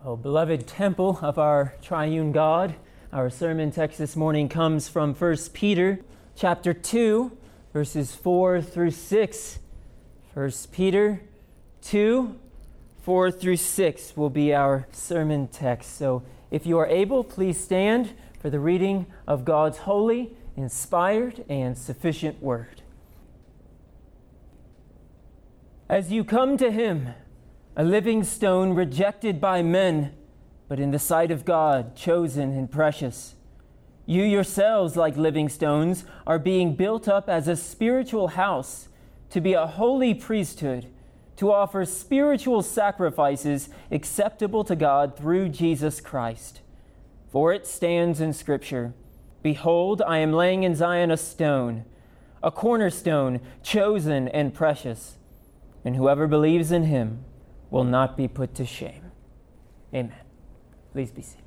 Oh, beloved temple of our triune God, our sermon text this morning comes from 1 Peter chapter 2, verses 4 through 6. 1 Peter 2, 4 through 6 will be our sermon text. So if you are able, please stand for the reading of God's holy, inspired, and sufficient word. As you come to him, a living stone rejected by men, but in the sight of God, chosen and precious. You yourselves, like living stones, are being built up as a spiritual house to be a holy priesthood, to offer spiritual sacrifices acceptable to God through Jesus Christ. For it stands in Scripture, "Behold, I am laying in Zion a stone, a cornerstone, chosen and precious, and whoever believes in him will not be put to shame." Amen. Please be seated.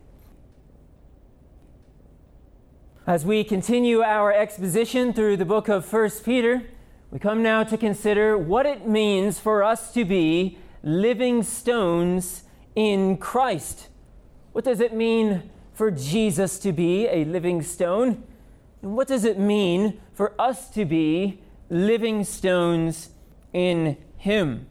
As we continue our exposition through the book of 1 Peter, we come now to consider what it means for us to be living stones in Christ. What does it mean for Jesus to be a living stone? And what does it mean for us to be living stones in him?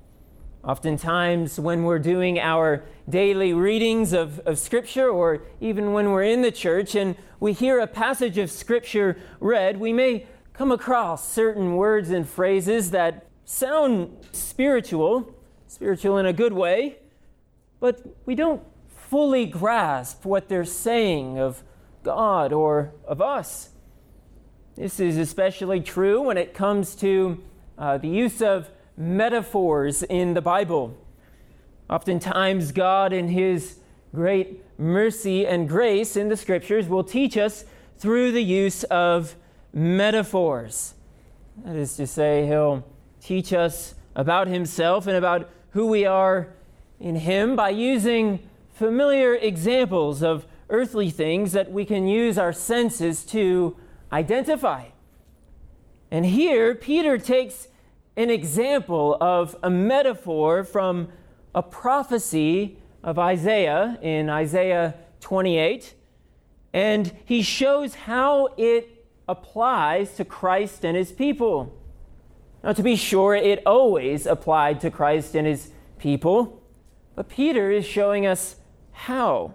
Oftentimes when we're doing our daily readings of Scripture, or even when we're in the church and we hear a passage of Scripture read, we may come across certain words and phrases that sound spiritual in a good way, but we don't fully grasp what they're saying of God or of us. This is especially true when it comes to the use of metaphors in the Bible. Oftentimes, God, in his great mercy and grace in the Scriptures, will teach us through the use of metaphors. That is to say, he'll teach us about himself and about who we are in him by using familiar examples of earthly things that we can use our senses to identify. And here, Peter takes an example of a metaphor from a prophecy of Isaiah in Isaiah 28, and he shows how it applies to Christ and his people. Now, to be sure, it always applied to Christ and his people, but Peter is showing us how.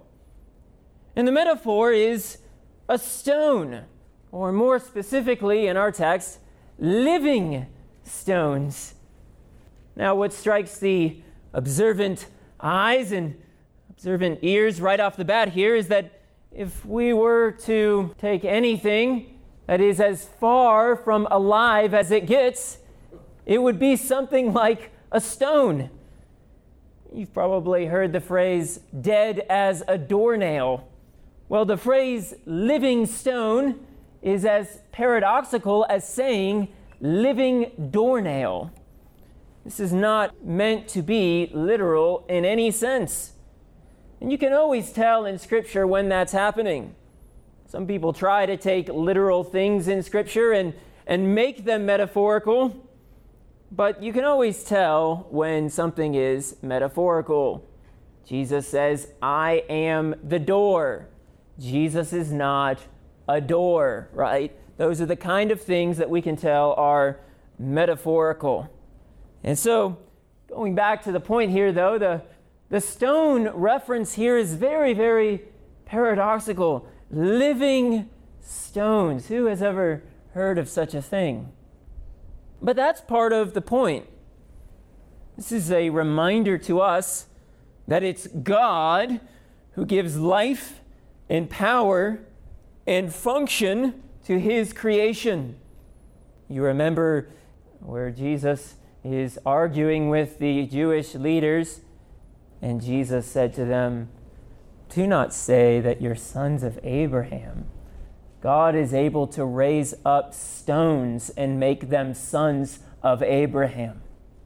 And the metaphor is a stone, or more specifically in our text, living stones. Now, what strikes the observant eyes and observant ears right off the bat here is that if we were to take anything that is as far from alive as it gets, it would be something like a stone. You've probably heard the phrase, dead as a doornail. Well, the phrase living stone is as paradoxical as saying living doornail. This is not meant to be literal in any sense. And you can always tell in Scripture when that's happening. Some people try to take literal things in Scripture and make them metaphorical, but you can always tell when something is metaphorical. Jesus says, "I am the door." Jesus is not a door, right? Those are the kind of things that we can tell are metaphorical. And so, going back to the point here, though, the stone reference here is very, very paradoxical. Living stones. Who has ever heard of such a thing? But that's part of the point. This is a reminder to us that it's God who gives life and power and function to his creation. You remember where Jesus is arguing with the Jewish leaders, and Jesus said to them, "Do not say that you're sons of Abraham. God is able to raise up stones and make them sons of Abraham."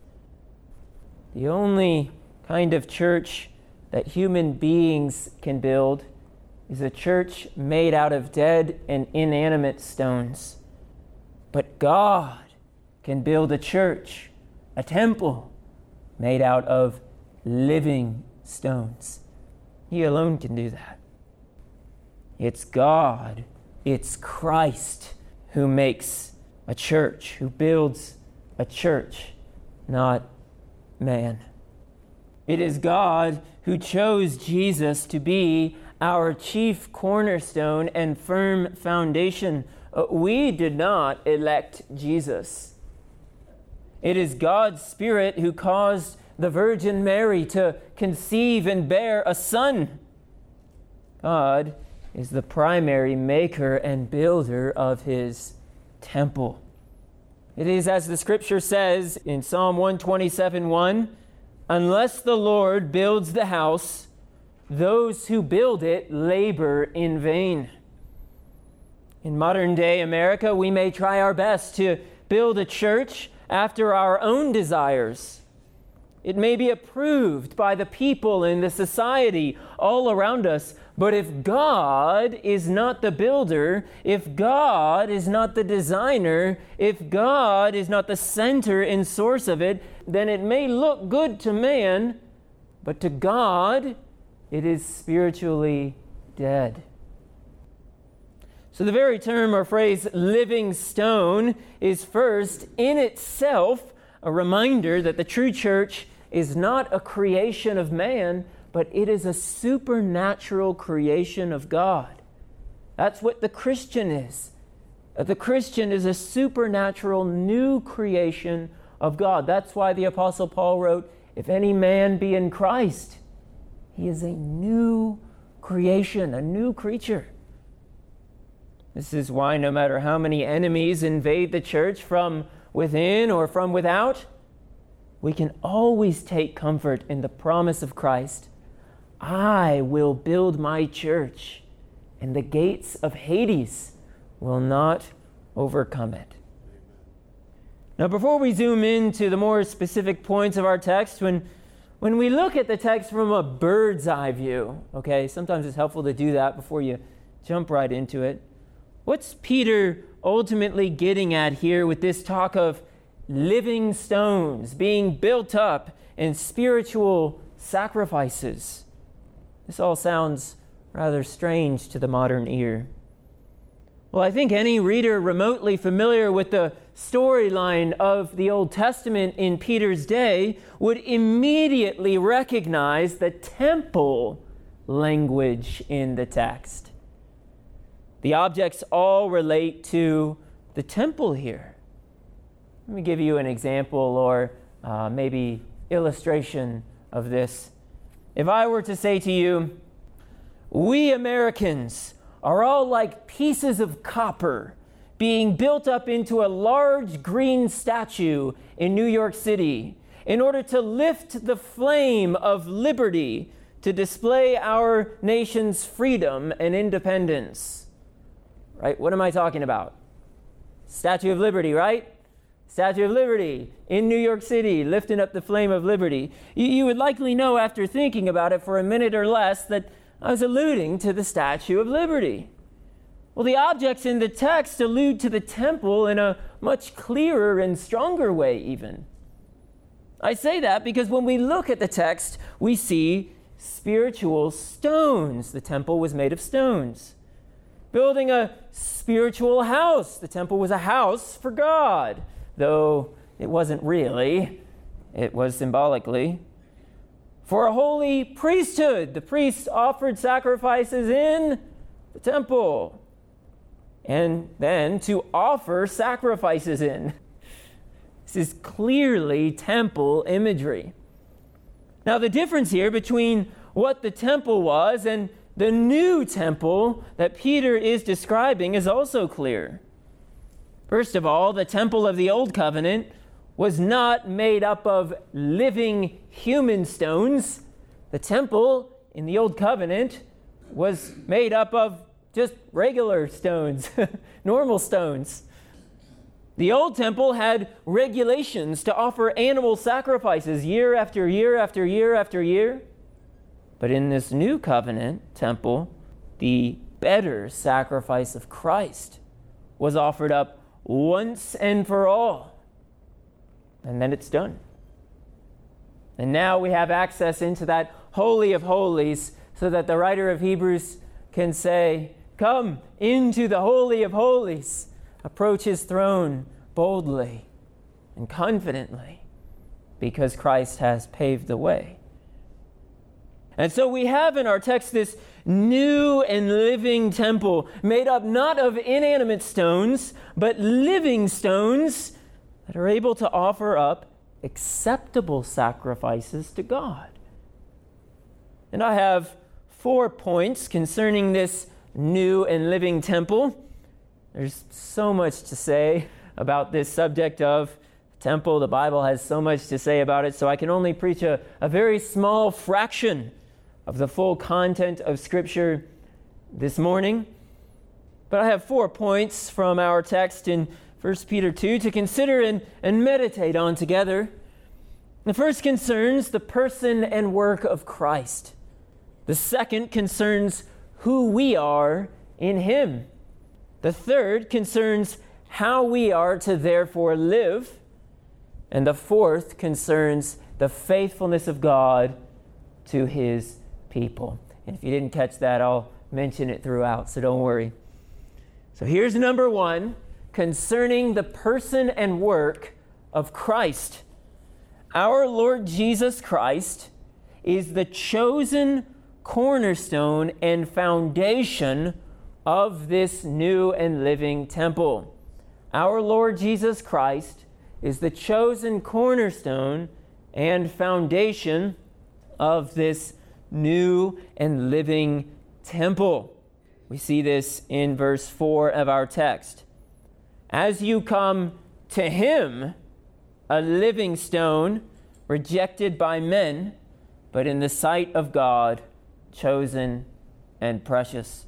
The only kind of church that human beings can build is a church made out of dead and inanimate stones. But God can build a church, a temple, made out of living stones. He alone can do that. It's God, it's Christ who makes a church, who builds a church, not man. It is God who chose Jesus to be our chief cornerstone and firm foundation. We did not elect Jesus. It is God's Spirit who caused the Virgin Mary to conceive and bear a son. God is the primary maker and builder of his temple. It is as the scripture says in Psalm 127:1, unless the Lord builds the house, those who build it labor in vain. In modern day America, we may try our best to build a church after our own desires. It may be approved by the people in the society all around us, but if God is not the builder, if God is not the designer, if God is not the center and source of it, then it may look good to man, but to God, it is spiritually dead. So the very term or phrase living stone is first in itself a reminder that the true church is not a creation of man, but it is a supernatural creation of God. That's what the Christian is. The Christian is a supernatural new creation of God. That's why the Apostle Paul wrote, if any man be in Christ, he is a new creation, a new creature. This is why no matter how many enemies invade the church from within or from without, we can always take comfort in the promise of Christ. I will build my church, and the gates of Hades will not overcome it. Now, before we zoom into the more specific points of our text, when we look at the text from a bird's eye view, okay, sometimes it's helpful to do that before you jump right into it. What's Peter ultimately getting at here with this talk of living stones being built up in spiritual sacrifices? This all sounds rather strange to the modern ear. Well, I think any reader remotely familiar with the storyline of the Old Testament in Peter's day would immediately recognize the temple language in the text. The objects all relate to the temple here. Let me give you an example or maybe illustration of this. If I were to say to you, we Americans are all like pieces of copper being built up into a large green statue in New York City in order to lift the flame of liberty to display our nation's freedom and independence. Right? What am I talking about? Statue of Liberty, right? Statue of Liberty in New York City, lifting up the flame of liberty. You would likely know after thinking about it for a minute or less that I was alluding to the Statue of Liberty. Well, the objects in the text allude to the temple in a much clearer and stronger way even. I say that because when we look at the text, we see spiritual stones. The temple was made of stones. Building a spiritual house. The temple was a house for God, though it wasn't really. It was symbolically. For a holy priesthood. The priests offered sacrifices in the temple. And then to offer sacrifices in. This is clearly temple imagery. Now, the difference here between what the temple was and the new temple that Peter is describing is also clear. First of all, the temple of the Old Covenant was not made up of living human stones. The temple in the Old Covenant was made up of just regular stones, normal stones. The old temple had regulations to offer animal sacrifices year after year after year after year. But in this new covenant temple, the better sacrifice of Christ was offered up once and for all. And then it's done. And now we have access into that Holy of Holies so that the writer of Hebrews can say, "Come into the Holy of Holies, approach his throne boldly and confidently, because Christ has paved the way." And so we have in our text this new and living temple made up not of inanimate stones, but living stones that are able to offer up acceptable sacrifices to God. And I have 4 points concerning this new and living temple. There's so much to say about this subject of temple. The Bible has so much to say about it, so I can only preach a very small fraction of the full content of Scripture this morning. But I have 4 points from our text in 1 Peter 2 to consider and meditate on together. The first concerns the person and work of Christ. The second concerns who we are in Him. The third concerns how we are to therefore live. And the fourth concerns the faithfulness of God to His people. And if you didn't catch that, I'll mention it throughout, so don't worry. So here's number 1, concerning the person and work of Christ. Our Lord Jesus Christ is the chosen cornerstone and foundation of this new and living temple. Our Lord Jesus Christ is the chosen cornerstone and foundation of this new and living temple. We see this in verse 4 of our text. As you come to Him, a living stone, rejected by men, but in the sight of God, chosen and precious.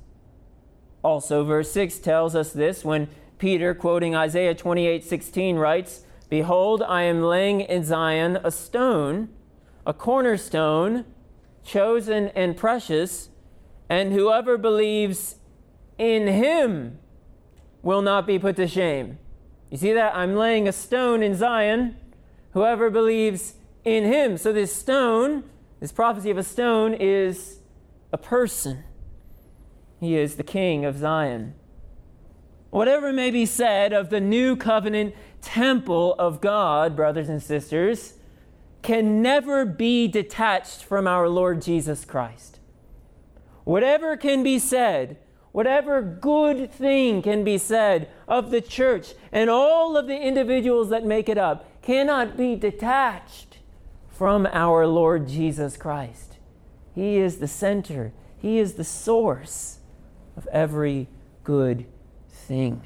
Also, verse 6 tells us this when Peter, quoting Isaiah 28:16, writes, "Behold, I am laying in Zion a stone, a cornerstone, chosen and precious, and whoever believes in Him will not be put to shame." You see that? I'm laying a stone in Zion. Whoever believes in Him. So this stone, this prophecy of a stone, is a person. He is the King of Zion. Whatever may be said of the new covenant temple of God, brothers and sisters, can never be detached from our Lord Jesus Christ. Whatever can be said, whatever good thing can be said of the church and all of the individuals that make it up, cannot be detached from our Lord Jesus Christ. He is the center. He is the source of every good thing.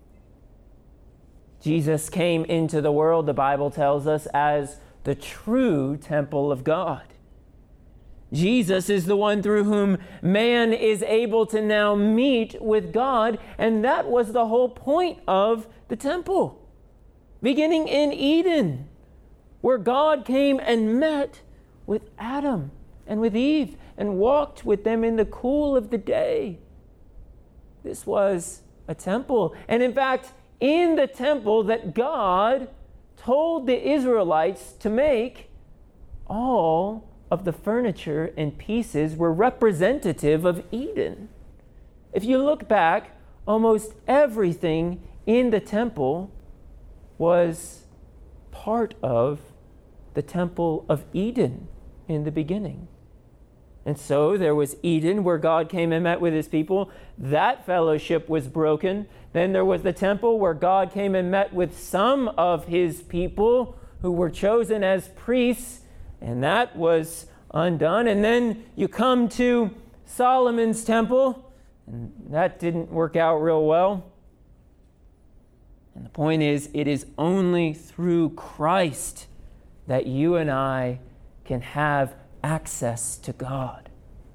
Jesus came into the world, the Bible tells us, as the true temple of God. Jesus is the one through whom man is able to now meet with God, and that was the whole point of the temple. Beginning in Eden, where God came and met with Adam and with Eve and walked with them in the cool of the day. This was a temple. And in fact, in the temple that God told the Israelites to make, all of the furniture and pieces were representative of Eden. If you look back, almost everything in the temple was part of the temple of Eden in the beginning. And so there was Eden, where God came and met with His people. That fellowship was broken. Then there was the temple where God came and met with some of His people who were chosen as priests, and that was undone. And then you come to Solomon's temple, and that didn't work out real well. And the point is, it is only through Christ that you and I can have access to God.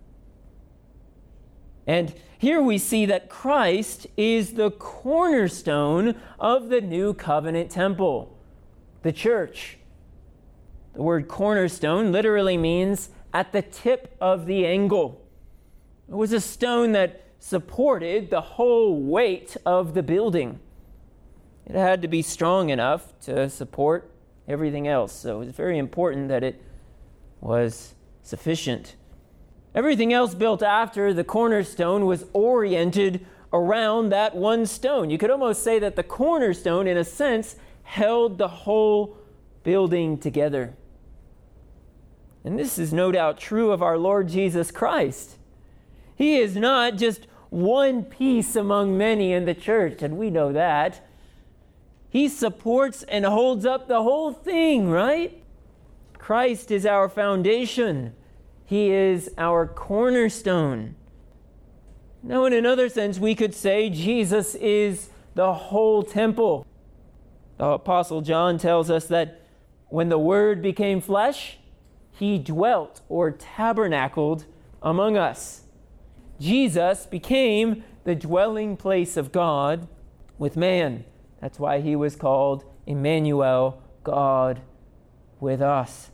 And here we see that Christ is the cornerstone of the new covenant temple, the church. The word cornerstone literally means at the tip of the angle. It was a stone that supported the whole weight of the building. It had to be strong enough to support everything else. So it was very important that it was sufficient. Everything else built after the cornerstone was oriented around that one stone. You could almost say that the cornerstone, in a sense, held the whole building together. And this is no doubt true of our Lord Jesus Christ. He is not just one piece among many in the church, and we know that. He supports and holds up the whole thing, right? Christ is our foundation. He is our cornerstone. Now, in another sense, we could say Jesus is the whole temple. The Apostle John tells us that when the Word became flesh, he dwelt or tabernacled among us. Jesus became the dwelling place of God with man. That's why he was called Emmanuel, God with us.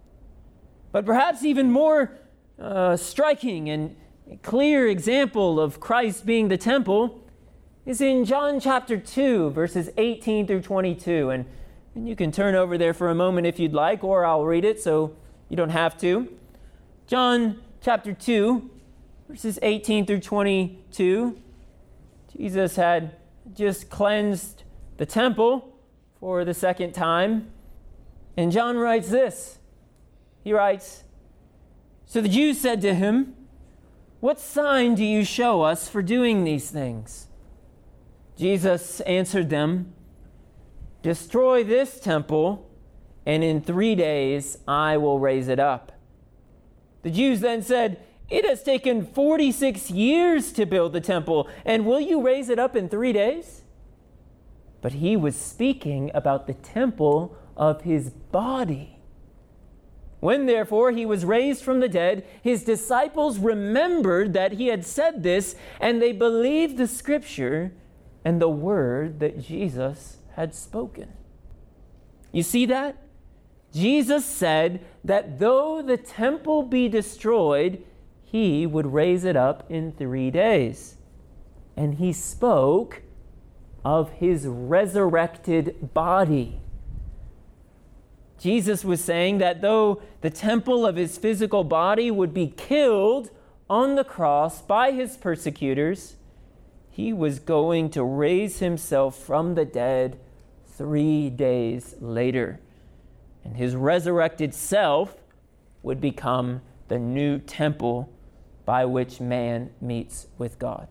But perhaps even more striking and clear example of Christ being the temple is in John chapter 2, verses 18 through 22. And you can turn over there for a moment if you'd like, or I'll read it so you don't have to. John chapter 2, verses 18 through 22. Jesus had just cleansed the temple for the second time. And John writes this. He writes, "So the Jews said to him, 'What sign do you show us for doing these things?' Jesus answered them, 'Destroy this temple, and in 3 days I will raise it up.' The Jews then said, 'It has taken 46 years to build the temple, and will you raise it up in 3 days?' But he was speaking about the temple of his body. When therefore he was raised from the dead, his disciples remembered that he had said this, and they believed the scripture and the word that Jesus had spoken." You see that? Jesus said that though the temple be destroyed, he would raise it up in 3 days. And he spoke of his resurrected body. Jesus was saying that though the temple of his physical body would be killed on the cross by his persecutors, he was going to raise himself from the dead 3 days later. And his resurrected self would become the new temple by which man meets with God.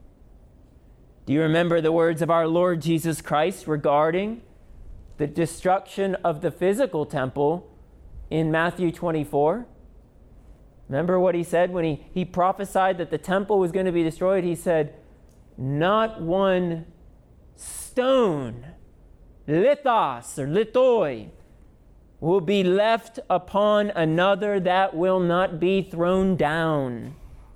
Do you remember the words of our Lord Jesus Christ regarding the destruction of the physical temple in Matthew 24? Remember what he said when he prophesied that the temple was going to be destroyed? He said, "Not one stone, lithos or lithoi, will be left upon another that will not be thrown down."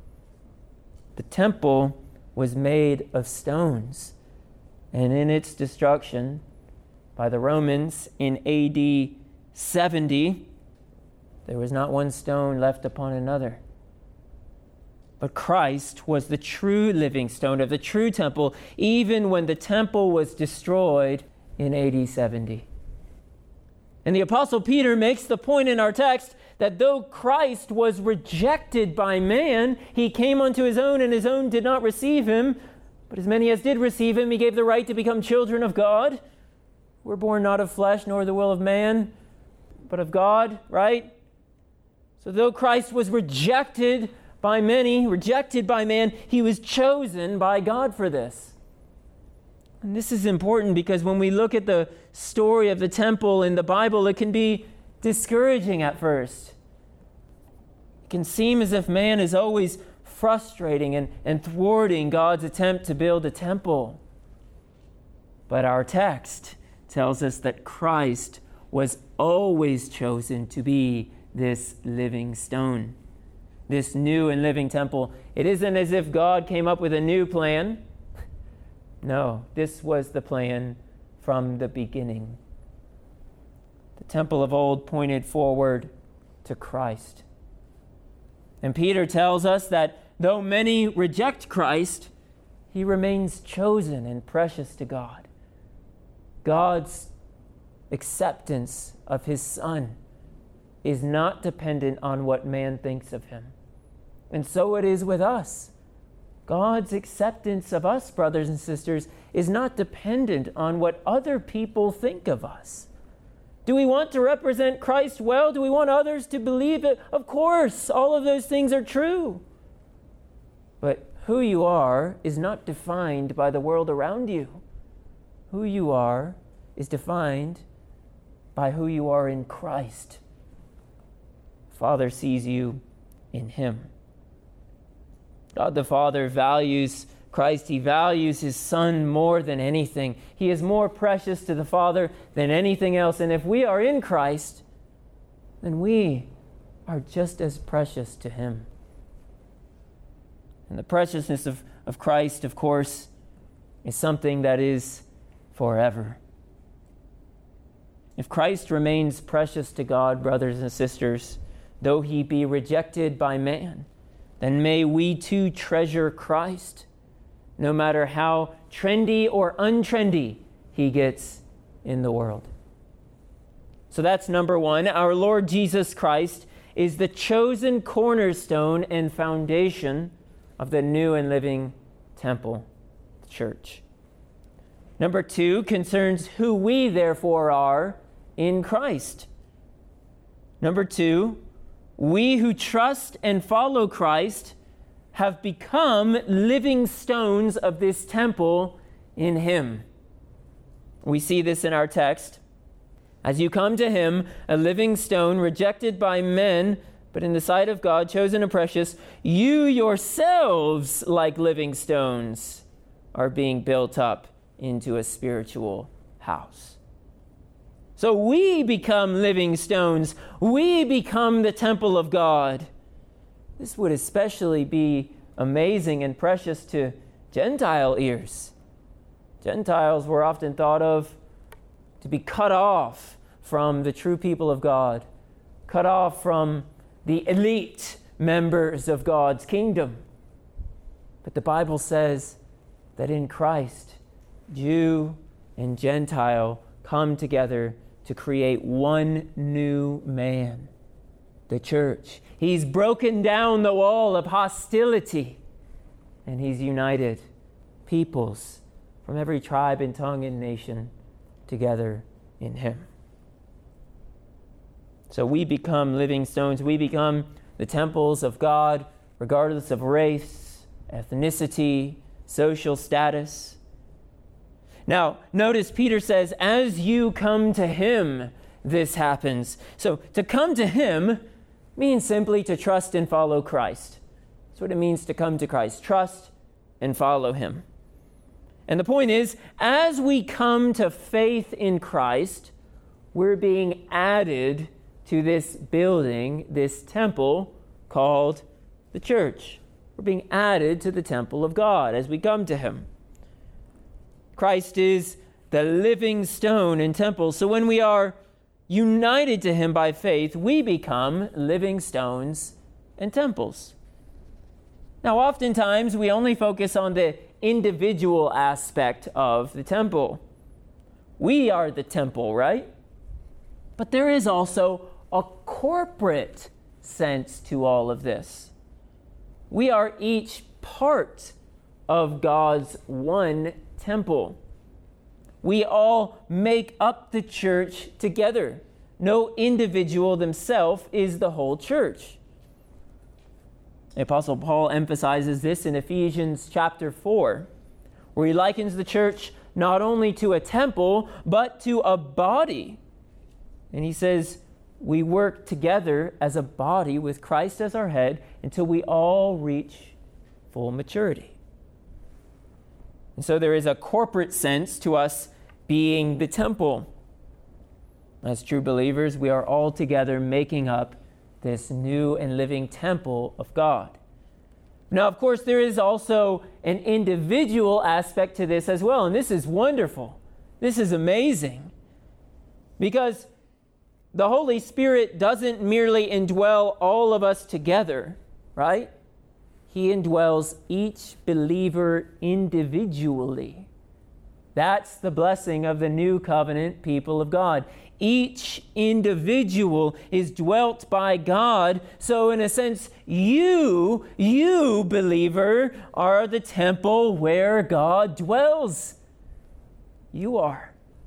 The temple was made of stones, and in its destruction by the Romans in AD 70, there was not one stone left upon another. But Christ was the true living stone of the true temple, even when the temple was destroyed in AD 70. And the Apostle Peter makes the point in our text that though Christ was rejected by man, he came unto his own, and his own did not receive him. But as many as did receive him, he gave the right to become children of God. We're born not of flesh, nor the will of man, but of God, right? So though Christ was rejected by many, rejected by man, he was chosen by God for this. And this is important because when we look at the story of the temple in the Bible, it can be discouraging at first. It can seem as if man is always frustrating and thwarting God's attempt to build a temple. But our text tells us that Christ was always chosen to be this living stone, this new and living temple. It isn't as if God came up with a new plan. No, this was the plan from the beginning. The temple of old pointed forward to Christ. And Peter tells us that though many reject Christ, he remains chosen and precious to God. God's acceptance of his Son is not dependent on what man thinks of him. And so it is with us. God's acceptance of us, brothers and sisters, is not dependent on what other people think of us. Do we want to represent Christ well? Do we want others to believe it? Of course, all of those things are true. But who you are is not defined by the world around you. Who you are is defined by who you are in Christ. Father sees you in Him. God the Father values Christ. He values His Son more than anything. He is more precious to the Father than anything else. And if we are in Christ, then we are just as precious to Him. And the preciousness of Christ, of course, is something that is forever. If Christ remains precious to God, brothers and sisters, though He be rejected by man, then may we too treasure Christ, no matter how trendy or untrendy He gets in the world. So that's number one. Our Lord Jesus Christ is the chosen cornerstone and foundation of the new and living temple, the church. Number two concerns who we therefore are in Christ. Number two, we who trust and follow Christ have become living stones of this temple in Him. We see this in our text. As you come to Him, a living stone rejected by men, but in the sight of God, chosen and precious, you yourselves, like living stones, are being built up into a spiritual house. So we become living stones. We become the temple of God. This would especially be amazing and precious to Gentile ears. Gentiles were often thought of to be cut off from the true people of God, cut off from the elite members of God's kingdom. But the Bible says that in Christ, Jew and Gentile come together to create one new man, the church. He's broken down the wall of hostility, and He's united peoples from every tribe and tongue and nation together in Him. So we become living stones. We become the temples of God, regardless of race, ethnicity, social status. Now, notice Peter says, as you come to Him, this happens. So to come to Him means simply to trust and follow Christ. That's what it means to come to Christ. Trust and follow Him. And the point is, as we come to faith in Christ, we're being added to this building, this temple called the church. We're being added to the temple of God as we come to Him. Christ is the living stone and temple. So when we are united to Him by faith, we become living stones and temples. Now, oftentimes we only focus on the individual aspect of the temple. We are the temple, right? But there is also a corporate sense to all of this. We are each part of God's one temple. We all make up the church together. No individual themselves is the whole church. The Apostle Paul emphasizes this in Ephesians chapter 4, where he likens the church not only to a temple, but to a body. And he says, we work together as a body with Christ as our head until we all reach full maturity. And so there is a corporate sense to us being the temple. As true believers, we are all together making up this new and living temple of God. Now, of course, there is also an individual aspect to this as well, and this is wonderful. This is amazing. Because the Holy Spirit doesn't merely indwell all of us together, right? He indwells each believer individually. That's the blessing of the new covenant people of God. Each individual is dwelt by God. So in a sense, you believer, are the temple where God dwells. You are.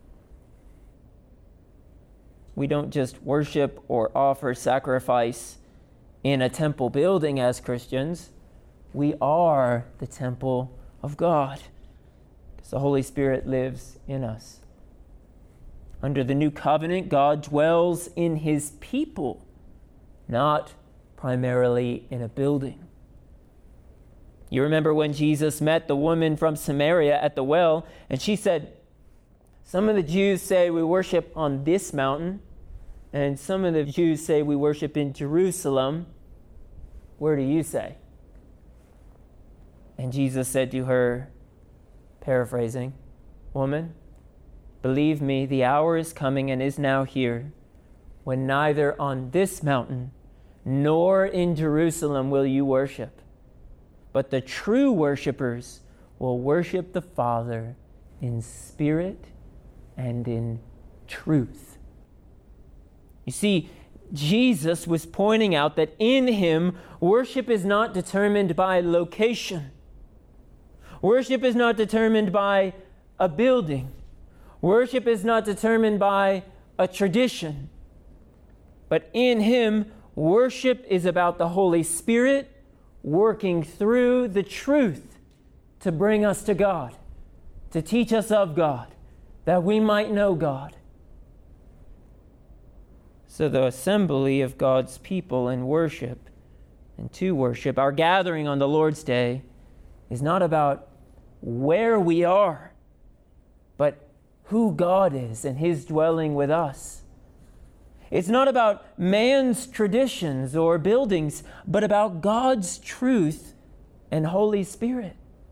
We don't just worship or offer sacrifice in a temple building as Christians. We are the temple of God because the Holy Spirit lives in us. Under the new covenant, God dwells in his people, not primarily in a building. You remember when Jesus met the woman from Samaria at the well, and she said, some of the Jews say we worship on this mountain, and some of the Jews say we worship in Jerusalem. Where do you say? And Jesus said to her, paraphrasing, woman, believe me, the hour is coming and is now here, when neither on this mountain nor in Jerusalem will you worship, but the true worshipers will worship the Father in spirit and in truth. You see, Jesus was pointing out that in him, worship is not determined by location. Worship is not determined by a building. Worship is not determined by a tradition. But in him, worship is about the Holy Spirit working through the truth to bring us to God, to teach us of God, that we might know God. So the assembly of God's people in worship and to worship, our gathering on the Lord's Day, is not about where we are, but who God is and his dwelling with us. It's not about man's traditions or buildings, but about God's truth and Holy Spirit.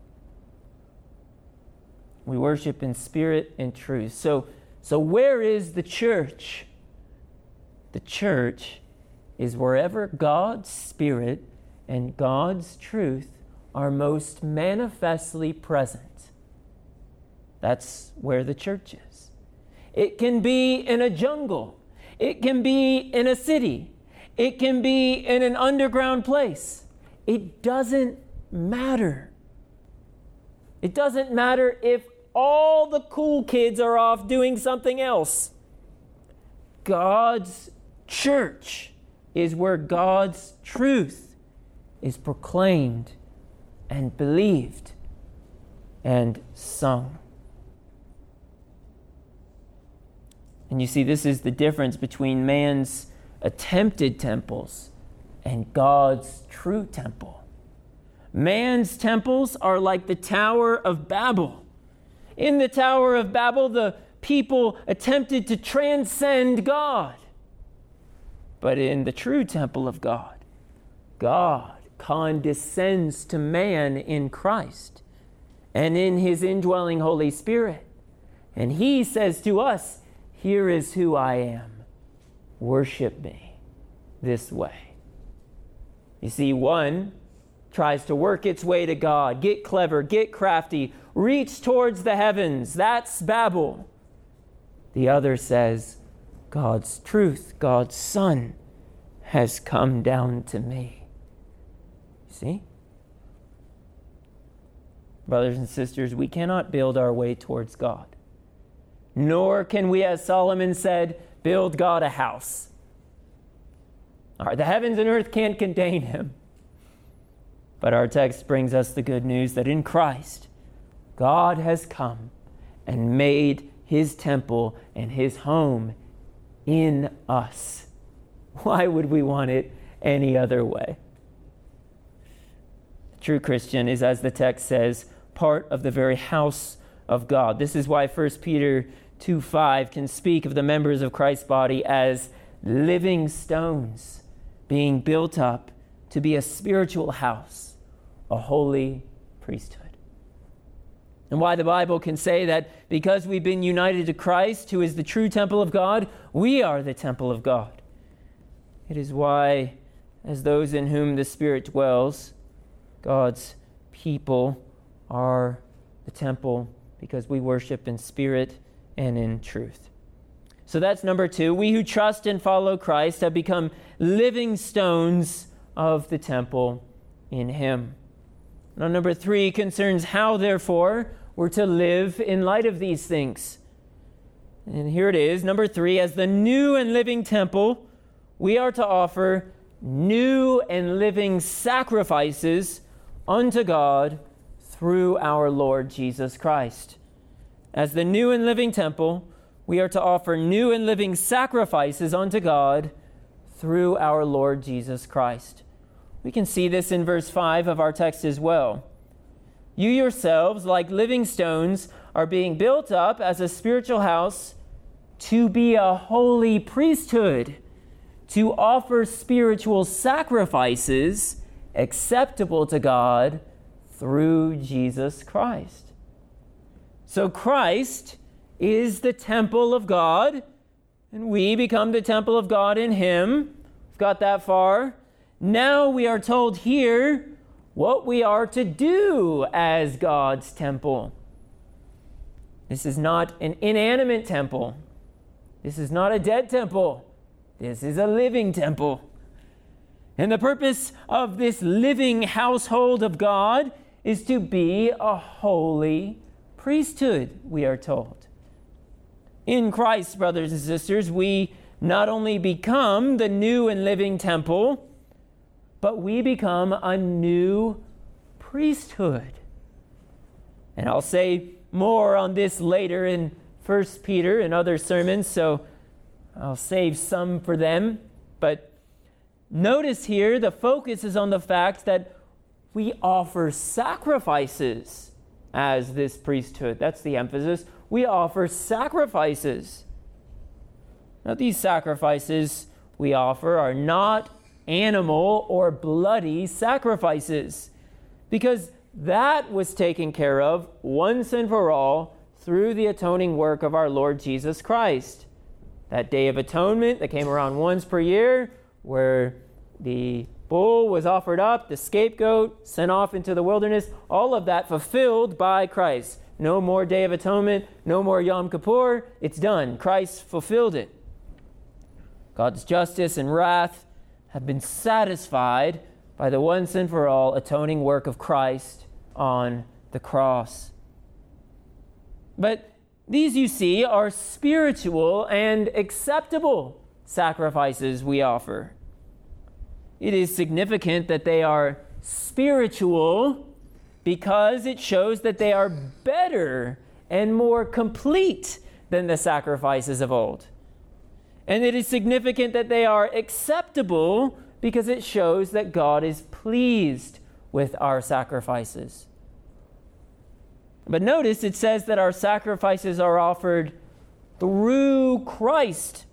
We worship in spirit and truth. So where is the church? The church is wherever God's Spirit and God's truth are most manifestly present. That's where the church is. It can be in a jungle. It can be in a city. It can be in an underground place. It doesn't matter. It doesn't matter if all the cool kids are off doing something else. God's church is where God's truth is proclaimed and believed and sung. And you see, this is the difference between man's attempted temples and God's true temple. Man's temples are like the Tower of Babel. In the Tower of Babel, the people attempted to transcend God. But in the true temple of God, God condescends to man in Christ and in his indwelling Holy Spirit. And he says to us, here is who I am. Worship me this way. You see, one tries to work its way to God, get clever, get crafty, reach towards the heavens. That's Babel. The other says, God's truth, God's Son, has come down to me. See? Brothers and sisters, we cannot build our way towards God. Nor can we, as Solomon said, build God a house. All right, the heavens and earth can't contain him. But our text brings us the good news that in Christ, God has come and made his temple and his home in us. Why would we want it any other way? The true Christian is, as the text says, part of the very house of God. This is why 1 Peter 2:5 can speak of the members of Christ's body as living stones being built up to be a spiritual house, a holy priesthood. And why the Bible can say that because we've been united to Christ, who is the true temple of God, we are the temple of God. It is why, as those in whom the Spirit dwells, God's people are the temple because we worship in spirit and in truth. So that's number 2. We who trust and follow Christ have become living stones of the temple in him. Now, number 3 concerns how, therefore, we're to live in light of these things. And here it is, number 3, as the new and living temple, we are to offer new and living sacrifices unto God through our Lord Jesus Christ. As the new and living temple, we are to offer new and living sacrifices unto God through our Lord Jesus Christ. We can see this in verse 5 of our text as well. You yourselves, like living stones, are being built up as a spiritual house to be a holy priesthood, to offer spiritual sacrifices acceptable to God through Jesus Christ. So Christ is the temple of God, and we become the temple of God in him. We've got that far. Now we are told here what we are to do as God's temple. This is not an inanimate temple. This is not a dead temple. This is a living temple. And the purpose of this living household of God is to be a holy priesthood, we are told. In Christ, brothers and sisters, we not only become the new and living temple, but we become a new priesthood. And I'll say more on this later in 1 Peter and other sermons, so I'll save some for them. But notice here the focus is on the fact that we offer sacrifices as this priesthood. That's the emphasis. We offer sacrifices. Now, these sacrifices we offer are not animal or bloody sacrifices, because that was taken care of once and for all through the atoning work of our Lord Jesus Christ. That Day of Atonement that came around once per year, where the bull was offered up, the scapegoat sent off into the wilderness, all of that fulfilled by Christ. No more Day of Atonement, no more Yom Kippur. It's done. Christ fulfilled it. God's justice and wrath have been satisfied by the once and for all atoning work of Christ on the cross. But these, you see, are spiritual and acceptable sacrifices we offer. It is significant that they are spiritual because it shows that they are better and more complete than the sacrifices of old. And it is significant that they are acceptable because it shows that God is pleased with our sacrifices. But notice it says that our sacrifices are offered through Christ.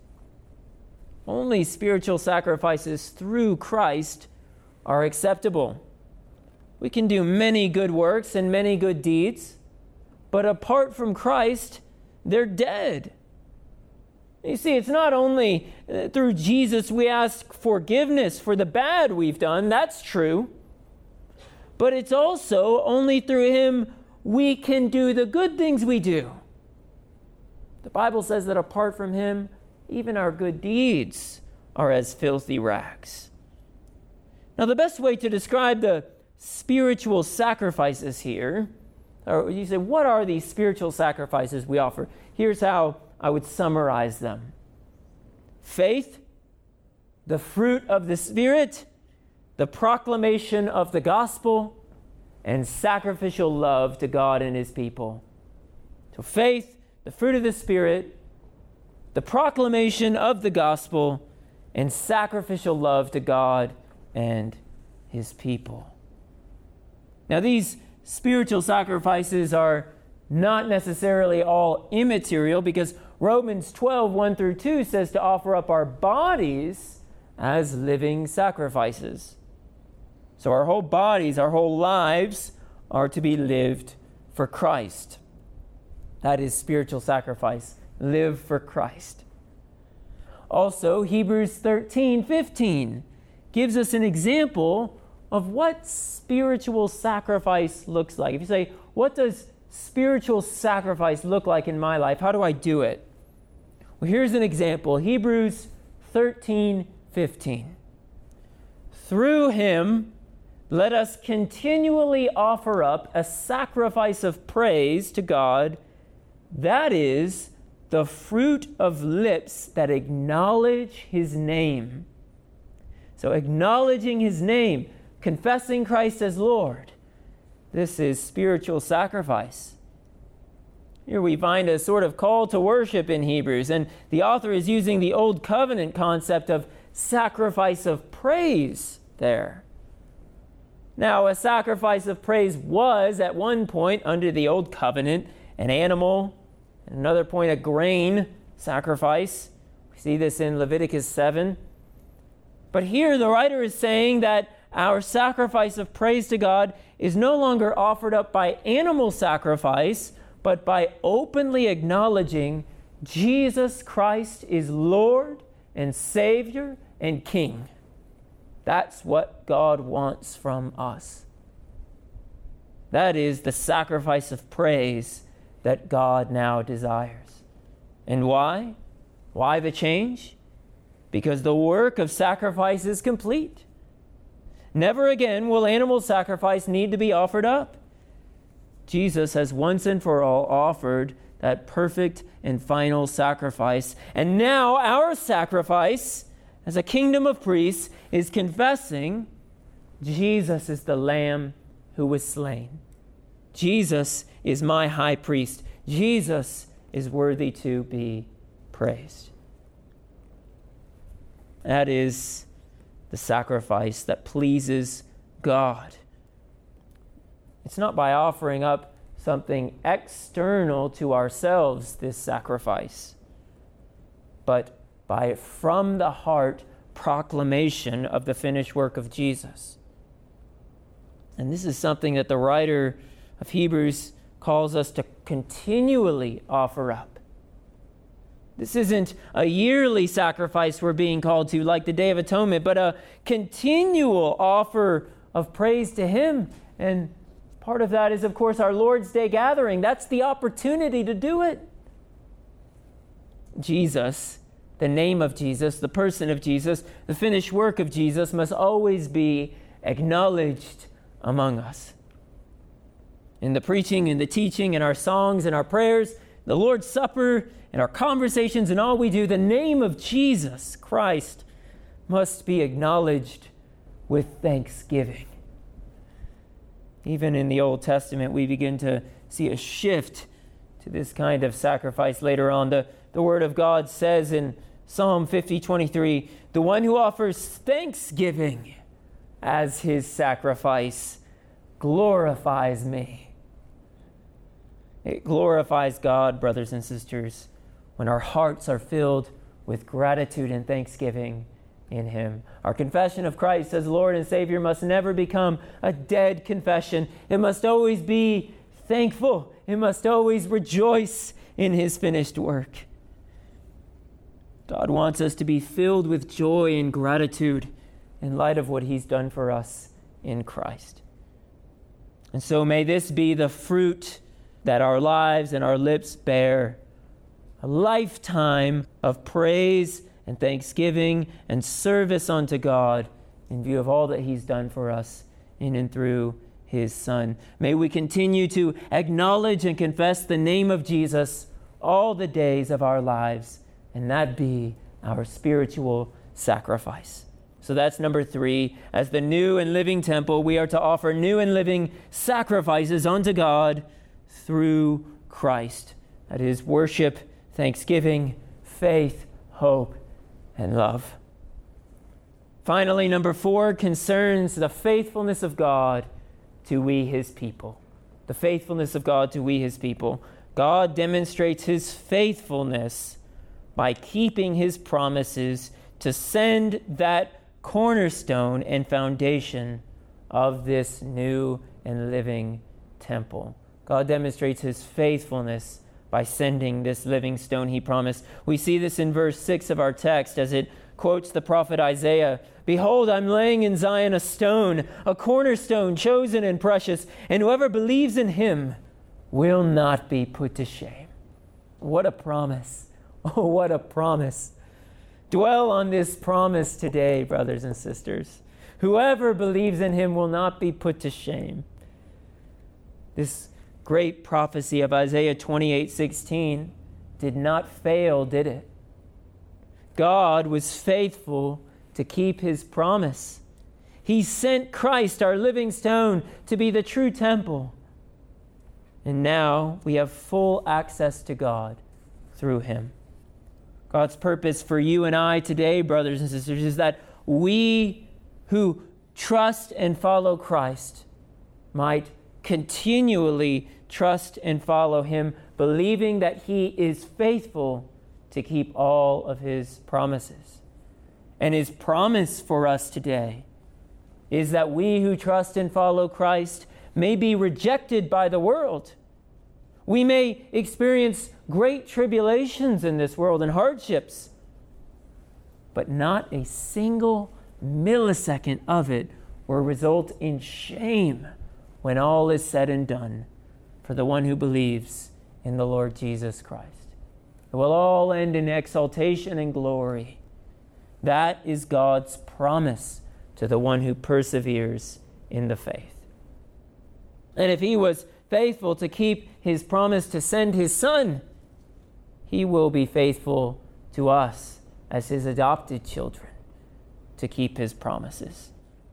Only spiritual sacrifices through Christ are acceptable. We can do many good works and many good deeds, but apart from Christ, they're dead. You see, it's not only through Jesus we ask forgiveness for the bad we've done, that's true, but it's also only through him we can do the good things we do. The Bible says that apart from him, even our good deeds are as filthy rags. Now, the best way to describe the spiritual sacrifices here, or you say, what are these spiritual sacrifices we offer? Here's how I would summarize them. Faith, the fruit of the Spirit, the proclamation of the gospel, and sacrificial love to God and his people. So faith, the fruit of the Spirit, the proclamation of the gospel, and sacrificial love to God and his people. Now, these spiritual sacrifices are not necessarily all immaterial, because Romans 12, 1 through 2 says to offer up our bodies as living sacrifices. So our whole bodies, our whole lives are to be lived for Christ. That is spiritual sacrifice. Live for Christ. Also, Hebrews 13:15 gives us an example of what spiritual sacrifice looks like. If you say, what does spiritual sacrifice look like in my life? How do I do it? Well, here's an example. Hebrews 13:15. Through him, let us continually offer up a sacrifice of praise to God, that is, the fruit of lips that acknowledge his name. So acknowledging his name, confessing Christ as Lord, this is spiritual sacrifice. Here we find a sort of call to worship in Hebrews, and the author is using the Old Covenant concept of sacrifice of praise there. Now, a sacrifice of praise was, at one point under the Old Covenant, an animal, at another point a grain sacrifice. We see this in Leviticus 7. But here the writer is saying that our sacrifice of praise to God is no longer offered up by animal sacrifice, but by openly acknowledging Jesus Christ is Lord and Savior and King. That's what God wants from us. That is the sacrifice of praise that God now desires. And why? Why the change? Because the work of sacrifice is complete. Never again will animal sacrifice need to be offered up. Jesus has once and for all offered that perfect and final sacrifice. And now our sacrifice as a kingdom of priests is confessing Jesus is the Lamb who was slain. Jesus is my high priest. Jesus is worthy to be praised. That is the sacrifice that pleases God. It's not by offering up something external to ourselves, this sacrifice, but by from the heart proclamation of the finished work of Jesus. And this is something that the writer of Hebrews calls us to continually offer up. This isn't a yearly sacrifice we're being called to like the Day of Atonement, but a continual offer of praise to him. And part of that is, of course, our Lord's Day gathering. That's the opportunity to do it. Jesus, the name of Jesus, the person of Jesus, the finished work of Jesus must always be acknowledged among us. In the preaching and the teaching and our songs and our prayers, the Lord's Supper and our conversations and all we do, the name of Jesus Christ must be acknowledged with thanksgiving. Even in the Old Testament, we begin to see a shift to this kind of sacrifice later on. The Word of God says in Psalm 50:23, the one who offers thanksgiving as his sacrifice glorifies me. It glorifies God, brothers and sisters, when our hearts are filled with gratitude and thanksgiving in him. Our confession of Christ as Lord and Savior must never become a dead confession. It must always be thankful. It must always rejoice in his finished work. God wants us to be filled with joy and gratitude in light of what he's done for us in Christ. And so may this be the fruit that our lives and our lips bear, a lifetime of praise and thanksgiving and service unto God in view of all that he's done for us in and through his Son. May we continue to acknowledge and confess the name of Jesus all the days of our lives, and that be our spiritual sacrifice. So that's number 3. As the new and living temple, we are to offer new and living sacrifices unto God through Christ. That is worship, thanksgiving, faith, hope, and love. Finally, number 4 concerns the faithfulness of God to we his people. The faithfulness of God to we his people. God demonstrates his faithfulness by keeping his promises to send that cornerstone and foundation of this new and living temple. God demonstrates his faithfulness by sending this living stone he promised. We see this in verse 6 of our text as it quotes the prophet Isaiah. Behold, I'm laying in Zion a stone, a cornerstone chosen and precious, and whoever believes in him will not be put to shame. What a promise. Oh, what a promise. Dwell on this promise today, brothers and sisters. Whoever believes in him will not be put to shame. This great prophecy of Isaiah 28:16 did not fail, did it? God was faithful to keep his promise. He sent Christ, our living stone, to be the true temple. And now we have full access to God through him. God's purpose for you and I today, brothers and sisters, is that we who trust and follow Christ might continually trust and follow him, believing that he is faithful to keep all of his promises. And his promise for us today is that we who trust and follow Christ may be rejected by the world. We may experience great tribulations in this world and hardships, but not a single millisecond of it will result in shame when all is said and done for the one who believes in the Lord Jesus Christ. It will all end in exaltation and glory. That is God's promise to the one who perseveres in the faith. And if he was faithful to keep his promise to send his Son, he will be faithful to us as his adopted children to keep his promises.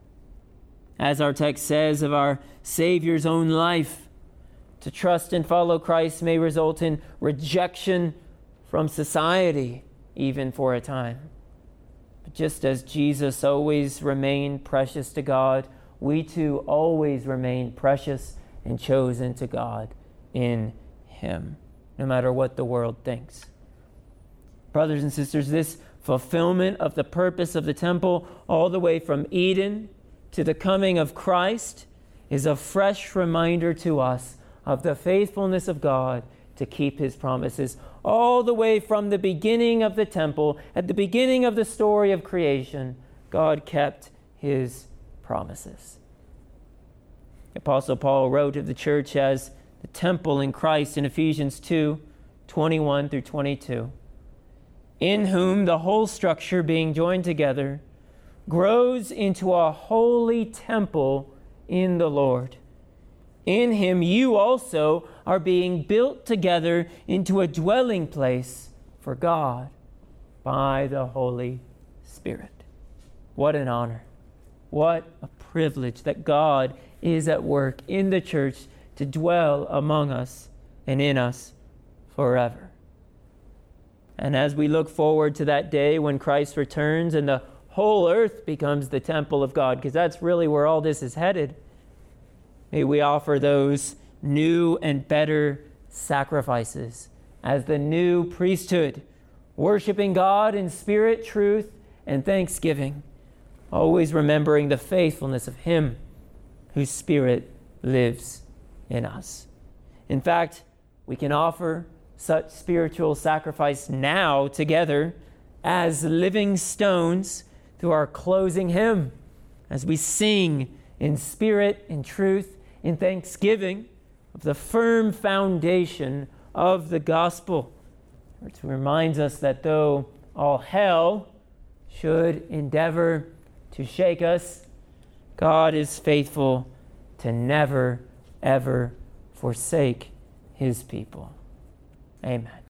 As our text says of our Savior's own life, to trust and follow Christ may result in rejection from society, even for a time. But just as Jesus always remained precious to God, we too always remain precious and chosen to God in him, no matter what the world thinks. Brothers and sisters, this fulfillment of the purpose of the temple, all the way from Eden to the coming of Christ, is a fresh reminder to us of the faithfulness of God to keep his promises. All the way from the beginning of the temple, at the beginning of the story of creation, God kept his promises. The Apostle Paul wrote of the church as the temple in Christ in Ephesians 2:21 through 22, in whom the whole structure being joined together grows into a holy temple in the Lord. In him you also are being built together into a dwelling place for God by the Holy Spirit. What an honor. What a privilege that God is at work in the church to dwell among us and in us forever. And as we look forward to that day when Christ returns and the whole earth becomes the temple of God, because that's really where all this is headed, may we offer those new and better sacrifices as the new priesthood, worshiping God in spirit, truth, and thanksgiving, always remembering the faithfulness of him whose Spirit lives in us. In fact, we can offer such spiritual sacrifice now together as living stones through our closing hymn, as we sing in spirit, in truth, in thanksgiving of the firm foundation of the gospel, which reminds us that though all hell should endeavor to shake us, God is faithful to never, ever forsake his people. Amen.